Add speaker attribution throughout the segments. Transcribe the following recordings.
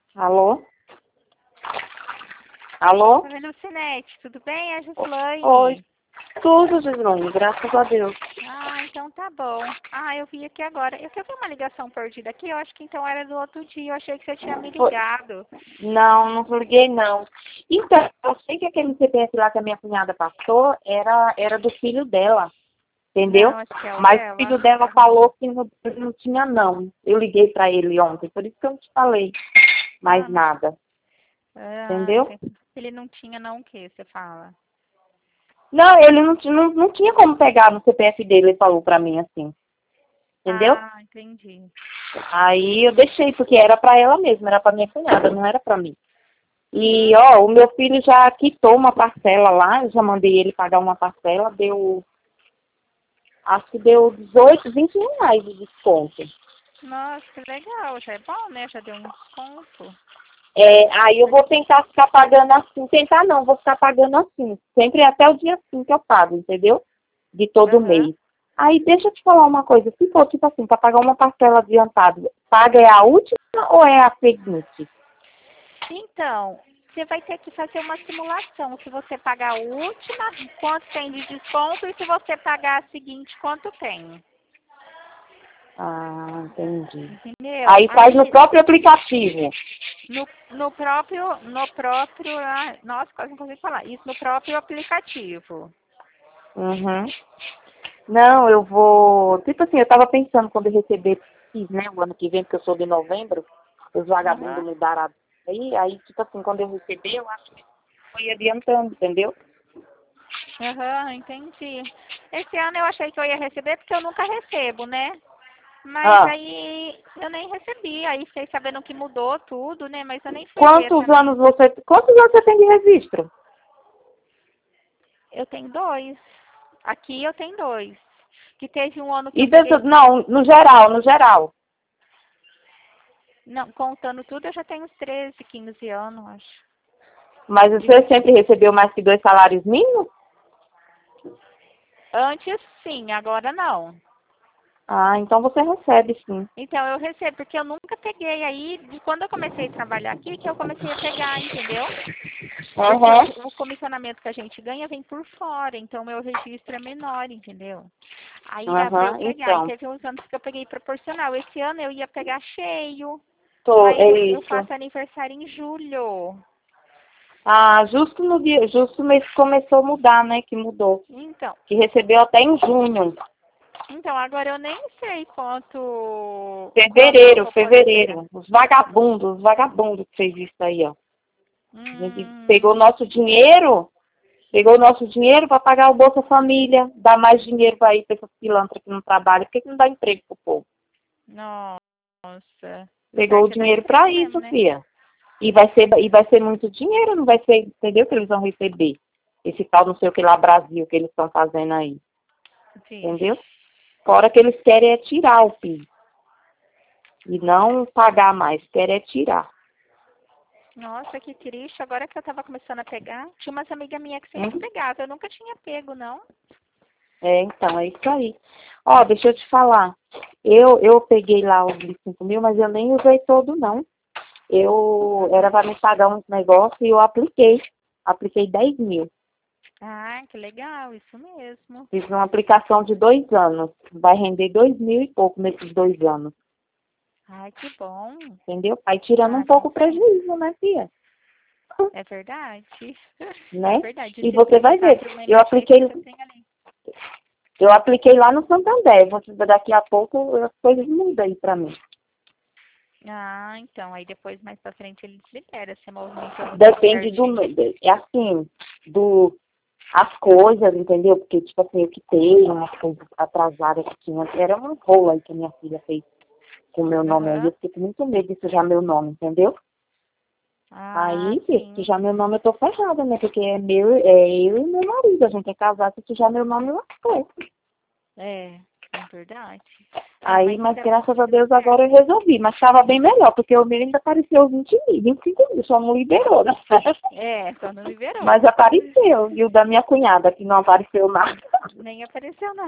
Speaker 1: Alô? Alô?
Speaker 2: Oi, Lucinete, tudo bem? É a Gislaine.
Speaker 1: Oi. Tudo, Gislaine, graças a Deus.
Speaker 2: Ah, então tá bom. Ah, eu vi aqui agora. Eu vi uma ligação perdida aqui, eu acho que então era do outro dia. Eu achei que você tinha me ligado.
Speaker 1: Não liguei não. Então, eu sei que aquele CPF lá que a minha cunhada passou era do filho dela, entendeu?
Speaker 2: Não, acho que é o
Speaker 1: Mas o
Speaker 2: dela.
Speaker 1: filho dela falou que não tinha não. Eu liguei pra ele ontem, por isso que eu não te falei mais
Speaker 2: Ah,
Speaker 1: nada, entendeu?
Speaker 2: ele não tinha não o que você fala?
Speaker 1: Não, ele não tinha como pegar no CPF dele, ele falou pra mim assim, entendeu?
Speaker 2: Ah, entendi.
Speaker 1: Aí eu deixei, porque era pra ela mesma, era pra minha cunhada, não era pra mim. E,
Speaker 2: Uhum.
Speaker 1: ó, o meu filho já quitou uma parcela lá, eu já mandei ele pagar uma parcela, acho que deu 18, 20 reais de desconto.
Speaker 2: Nossa, que legal. Já é bom, né? Já deu um desconto.
Speaker 1: Aí eu vou tentar ficar pagando assim, tentar não, vou ficar pagando assim, sempre até o dia 5 que eu pago, entendeu? De todo
Speaker 2: Aham.
Speaker 1: mês. Aí deixa eu te falar uma coisa, se for tipo assim, para pagar uma parcela adiantada, paga é a última ou é a seguinte?
Speaker 2: Então, você vai ter que fazer uma simulação. Se você pagar a última, quanto tem de desconto? E se você pagar a seguinte, quanto tem?
Speaker 1: Ah, entendi.
Speaker 2: Entendeu?
Speaker 1: Aí faz no
Speaker 2: Aí,
Speaker 1: próprio aplicativo.
Speaker 2: nossa, quase não consigo falar. Isso no próprio aplicativo.
Speaker 1: Uhum. Não, eu vou. Tipo assim, eu tava pensando quando eu receber, né, o ano que vem, porque eu sou de novembro, os vagabundos
Speaker 2: Aham,
Speaker 1: mudaram aí, tipo assim, quando eu receber, eu acho que foi adiantando, entendeu?
Speaker 2: aham, entendi. Esse ano eu achei que eu ia receber porque eu nunca recebo, né? Mas
Speaker 1: Ah,
Speaker 2: aí eu nem recebi. Aí fiquei sabendo que mudou tudo, né? Mas eu nem fui ver
Speaker 1: quantos
Speaker 2: também.
Speaker 1: anos você tem de registro?
Speaker 2: Eu tenho dois. Aqui eu tenho dois. Que teve um ano que
Speaker 1: E
Speaker 2: eu peguei.
Speaker 1: não, no geral.
Speaker 2: Não, contando tudo, eu já tenho uns 13, 15 anos, acho.
Speaker 1: Mas
Speaker 2: De
Speaker 1: você sempre recebeu mais que 2 salários mínimos?
Speaker 2: Antes sim, agora não.
Speaker 1: Ah, então você recebe sim.
Speaker 2: Então eu recebo, porque eu nunca peguei aí, de quando eu comecei a trabalhar aqui, que eu comecei a pegar, entendeu? Porque
Speaker 1: Aham,
Speaker 2: o comissionamento que a gente ganha vem por fora, então meu registro é menor, entendeu? Aí dá pra eu
Speaker 1: aham,
Speaker 2: pegar. E
Speaker 1: então.
Speaker 2: teve uns anos que eu peguei proporcional. Esse ano eu ia pegar cheio,
Speaker 1: É
Speaker 2: mas eu
Speaker 1: isso.
Speaker 2: faço aniversário em julho.
Speaker 1: Ah, justo no dia, justo mês que começou a mudar, né? Que mudou.
Speaker 2: Então,
Speaker 1: Que recebeu até em junho.
Speaker 2: então agora eu nem sei quando eu
Speaker 1: Fevereiro,
Speaker 2: vou poder pegar.
Speaker 1: fevereiro. Os vagabundos que fez isso aí, ó. A gente
Speaker 2: Hum,
Speaker 1: pegou o nosso dinheiro para pagar o Bolsa Família, dá mais dinheiro para ir para essas pilantras que não trabalham. Por que não dá emprego pro povo?
Speaker 2: nossa. O
Speaker 1: Pegou o
Speaker 2: certo é dar
Speaker 1: dinheiro para
Speaker 2: emprego mesmo,
Speaker 1: isso,
Speaker 2: né?
Speaker 1: filha. E vai ser muito dinheiro, não vai ser, entendeu? Que eles vão receber. Esse tal não sei o que lá, Brasil, que eles estão fazendo aí. Entendeu?
Speaker 2: Vixe.
Speaker 1: Fora que eles querem é tirar o PIB. E não pagar mais, querem é tirar.
Speaker 2: Nossa, que triste. Agora que eu tava começando a pegar, tinha umas amigas minhas que sempre
Speaker 1: Uhum.
Speaker 2: pegavam. Eu nunca tinha pego, não.
Speaker 1: Então, é isso aí. Ó, deixa eu te falar. Eu peguei lá os 25 mil, mas eu nem usei todo, não. Era
Speaker 2: Uhum.
Speaker 1: para me pagar uns negócios e eu apliquei. Apliquei 10 mil.
Speaker 2: Ah, que legal, isso mesmo.
Speaker 1: Fiz uma aplicação de 2 anos. Vai render 2 mil e pouco nesses 2 anos.
Speaker 2: Ai, que bom.
Speaker 1: Entendeu? Aí tirando um
Speaker 2: Ah,
Speaker 1: pouco o
Speaker 2: compensa.
Speaker 1: prejuízo, né, filha?
Speaker 2: É verdade. É
Speaker 1: Né?
Speaker 2: verdade. De
Speaker 1: E você vai
Speaker 2: 134
Speaker 1: ver. Eu
Speaker 2: menos isso
Speaker 1: apliquei,
Speaker 2: que você tem ali.
Speaker 1: eu apliquei lá no Santander. Daqui a pouco as coisas mudam aí pra mim.
Speaker 2: Ah, então. Aí depois, mais pra frente, eles liberam. Você movimentando tudo
Speaker 1: Depende
Speaker 2: certinho.
Speaker 1: é assim, as coisas, entendeu? Porque, tipo assim, eu quitei umas coisas atrasadas que tinha. Era um rolo aí que a minha filha fez com o meu nome aí. Eu
Speaker 2: Aham.
Speaker 1: fiquei com muito medo de sujar meu nome, entendeu?
Speaker 2: Ah,
Speaker 1: Aí, se
Speaker 2: sim.
Speaker 1: sujar meu nome, eu tô ferrada, né? Porque é eu e meu marido. A gente é casado, se sujar meu nome, eu lascou.
Speaker 2: É verdade. É,
Speaker 1: Aí,
Speaker 2: mas
Speaker 1: mas
Speaker 2: isso é bom
Speaker 1: graças
Speaker 2: que
Speaker 1: a
Speaker 2: deu
Speaker 1: Deus agora eu
Speaker 2: certo.
Speaker 1: resolvi. Mas estava bem melhor, porque o meu ainda apareceu 20 mil, 25 mil, só não liberou, né?
Speaker 2: É, só não liberou.
Speaker 1: Mas apareceu. E o da minha cunhada, que não apareceu nada.
Speaker 2: Nem apareceu nada.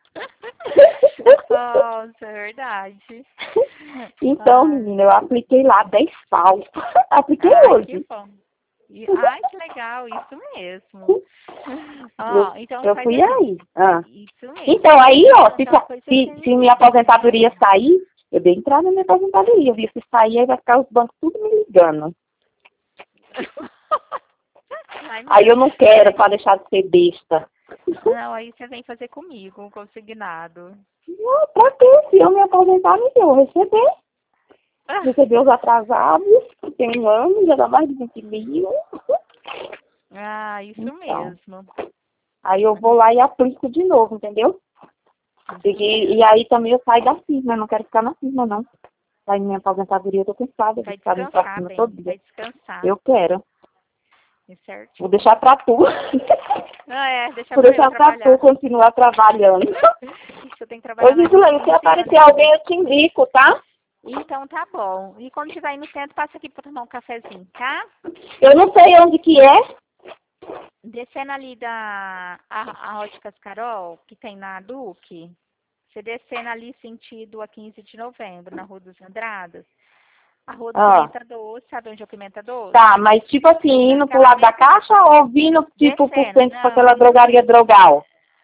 Speaker 2: Nossa, é verdade.
Speaker 1: Então,
Speaker 2: Ai,
Speaker 1: menina, eu apliquei lá 10 pau. Apliquei
Speaker 2: ai, que
Speaker 1: hoje.
Speaker 2: bom. Ai, que legal, isso mesmo. Ó, então
Speaker 1: Eu
Speaker 2: faz
Speaker 1: fui
Speaker 2: assim.
Speaker 1: aí. Ah.
Speaker 2: Isso mesmo.
Speaker 1: Então, aí,
Speaker 2: Deixa eu te
Speaker 1: ó,
Speaker 2: contar uma coisa que você não
Speaker 1: se minha
Speaker 2: entendeu
Speaker 1: aposentadoria
Speaker 2: ainda.
Speaker 1: sair, eu dei entrada na minha aposentadoria. Eu vi se sair, aí vai ficar os bancos tudo me ligando.
Speaker 2: Ai,
Speaker 1: Aí
Speaker 2: menina.
Speaker 1: eu não quero pra deixar de ser besta.
Speaker 2: Não, aí você vem fazer comigo, um consignado.
Speaker 1: Não, pra quê? Se eu me aposentar, eu vou receber. Receber os atrasados, que tem um ano, já dá mais de 20 mil.
Speaker 2: Ah, isso
Speaker 1: Então,
Speaker 2: mesmo.
Speaker 1: aí eu vou lá e aplico de novo, entendeu?
Speaker 2: Isso
Speaker 1: E
Speaker 2: mesmo.
Speaker 1: aí também eu saio da firma, eu não quero ficar na firma, não. Aí minha aposentadoria eu tô cansada de
Speaker 2: Vai
Speaker 1: ficar indo pra
Speaker 2: descansar
Speaker 1: cima
Speaker 2: bem,
Speaker 1: todo dia.
Speaker 2: vai descansar.
Speaker 1: Eu quero.
Speaker 2: É
Speaker 1: Vou
Speaker 2: certinho.
Speaker 1: deixar pra tu.
Speaker 2: Ah, deixa
Speaker 1: Vou
Speaker 2: pra eu
Speaker 1: deixar pra tu
Speaker 2: trabalhar.
Speaker 1: continuar trabalhando.
Speaker 2: Ixi, eu tenho que
Speaker 1: Ô,
Speaker 2: trabalhar mais uns
Speaker 1: Gislaine, se
Speaker 2: 15
Speaker 1: aparecer
Speaker 2: anos ainda.
Speaker 1: alguém, eu te indico, tá?
Speaker 2: Então tá bom. E quando tiver aí no centro, passa aqui pra tomar um cafezinho, tá?
Speaker 1: Eu não sei onde que é.
Speaker 2: Descendo ali a Óticas Carol, que tem na Duque, você descendo ali sentido a 15 de novembro, na Rua dos Andradas, a Rua do
Speaker 1: Ah,
Speaker 2: Pimenta Doce, sabe onde é o Pimenta Doce?
Speaker 1: tá, mas tipo assim, indo pro
Speaker 2: Naquela
Speaker 1: lado da
Speaker 2: mesma...
Speaker 1: caixa ou vindo tipo pro
Speaker 2: Descendo,
Speaker 1: centro pra
Speaker 2: não,
Speaker 1: aquela drogaria Drogal?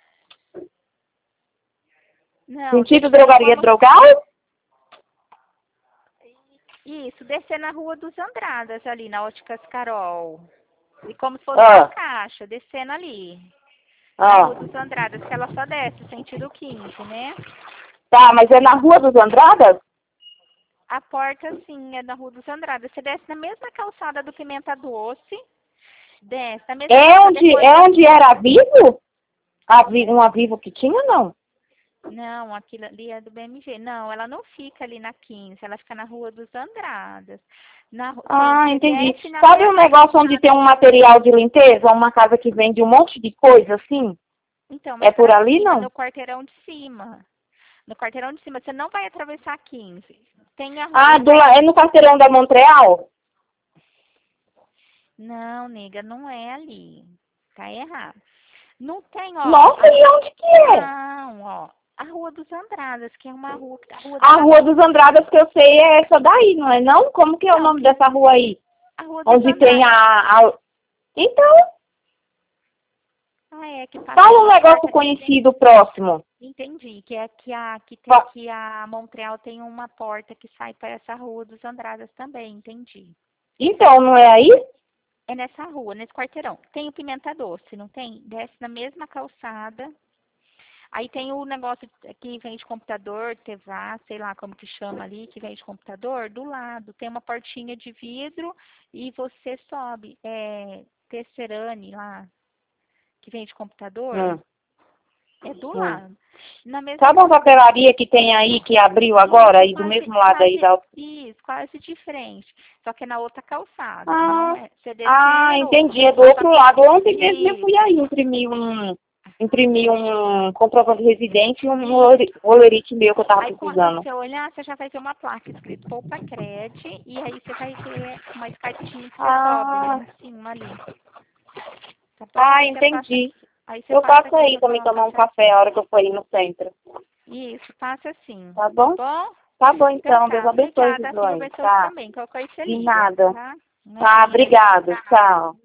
Speaker 2: não,
Speaker 1: Sentido
Speaker 2: descendo
Speaker 1: drogaria
Speaker 2: como...
Speaker 1: Drogal?
Speaker 2: Isso, descendo na Rua dos Andradas, ali na Óticas Carol. E como se fosse uma
Speaker 1: Ah,
Speaker 2: caixa, descendo ali, na
Speaker 1: ah.
Speaker 2: Rua dos Andradas, que ela só desce, sentido 15, né?
Speaker 1: Tá, mas é na Rua dos Andradas?
Speaker 2: A porta, sim, é na Rua dos Andradas. Você desce na mesma calçada do Pimenta Doce, desce na mesma calçada depois
Speaker 1: É
Speaker 2: da...
Speaker 1: onde era a Vivo? Uma Vivo que tinha, não?
Speaker 2: Não, aquilo ali é do BMG. Não, ela não fica ali na 15, ela fica na Rua dos Andradas.
Speaker 1: Ah,
Speaker 2: Você
Speaker 1: entendi.
Speaker 2: desce na
Speaker 1: Sabe um
Speaker 2: mesma
Speaker 1: negócio onde tem
Speaker 2: calçada.
Speaker 1: um material de limpeza? Uma casa que vende um monte de coisa assim?
Speaker 2: Então,
Speaker 1: É
Speaker 2: mas
Speaker 1: por
Speaker 2: pra
Speaker 1: ali,
Speaker 2: cima,
Speaker 1: não?
Speaker 2: no quarteirão de cima. No quarteirão de cima, você não vai atravessar a 15. Tem a rua.
Speaker 1: Ah, é no quarteirão da Montreal?
Speaker 2: Não, nega, não é ali. Tá errado. Não tem, ó.
Speaker 1: Nossa, e onde que é?
Speaker 2: Não, ó. A Rua dos Andradas, que é uma rua que a rua
Speaker 1: A
Speaker 2: da
Speaker 1: Rua dos Andradas que eu sei é essa daí, não é não? Como que é o
Speaker 2: Não,
Speaker 1: nome dessa rua aí?
Speaker 2: a Rua dos
Speaker 1: Onde tem
Speaker 2: Andradas.
Speaker 1: Então,
Speaker 2: Ah, é que passa
Speaker 1: fala um
Speaker 2: aquela
Speaker 1: negócio
Speaker 2: porta de frente.
Speaker 1: conhecido próximo.
Speaker 2: Entendi, que é
Speaker 1: Fa-
Speaker 2: que a Montreal tem uma porta que sai para essa Rua dos Andradas também, entendi.
Speaker 1: Então, não é aí?
Speaker 2: É nessa rua, nesse quarteirão. Tem o Pimenta Doce, não tem? Desce na mesma calçada. Aí tem o negócio que vende computador, Tevá, sei lá como que chama ali, que vende computador, do lado. Tem uma portinha de vidro e você sobe. É Tesserane lá, que vende computador,
Speaker 1: Hum,
Speaker 2: é do
Speaker 1: hum.
Speaker 2: lado. Na mesma
Speaker 1: Sabe uma
Speaker 2: calçada.
Speaker 1: papelaria que tem aí, que abriu agora,
Speaker 2: Isso,
Speaker 1: aí do mesmo lado aí da...
Speaker 2: isso, quase de frente. Só que é na outra calçada. Não
Speaker 1: Ah,
Speaker 2: é. Você descendo,
Speaker 1: entendi, é do
Speaker 2: passa
Speaker 1: outro lado. Ontem mesmo eu
Speaker 2: isso,
Speaker 1: fui aí imprimir um comprovante de residente e um olerite meu que eu tava
Speaker 2: Aí quando
Speaker 1: precisando.
Speaker 2: você olhar, você já vai ter uma placa escrito Poupa Cred e aí você vai ter uma escadinha que você sobe lá
Speaker 1: Ah,
Speaker 2: em cima ali. Tá bom?
Speaker 1: entendi.
Speaker 2: Aí você
Speaker 1: Eu
Speaker 2: passa
Speaker 1: passo
Speaker 2: aqui
Speaker 1: aí
Speaker 2: pra
Speaker 1: pra me
Speaker 2: tomar um
Speaker 1: tomar um café
Speaker 2: cafezinho.
Speaker 1: a hora que eu for ir no centro.
Speaker 2: Isso, passa assim.
Speaker 1: Tá
Speaker 2: Tá
Speaker 1: bom?
Speaker 2: bom?
Speaker 1: Tá bom
Speaker 2: Então
Speaker 1: então. Deus
Speaker 2: tá.
Speaker 1: abençoe,
Speaker 2: Obrigada, Deus
Speaker 1: Gislaine.
Speaker 2: abençoe
Speaker 1: Tá.
Speaker 2: também. Qualquer coisa você
Speaker 1: De
Speaker 2: liga,
Speaker 1: nada.
Speaker 2: tá?
Speaker 1: Tá,
Speaker 2: Imagina, tchau,
Speaker 1: obrigado.
Speaker 2: tchau.
Speaker 1: Tchau.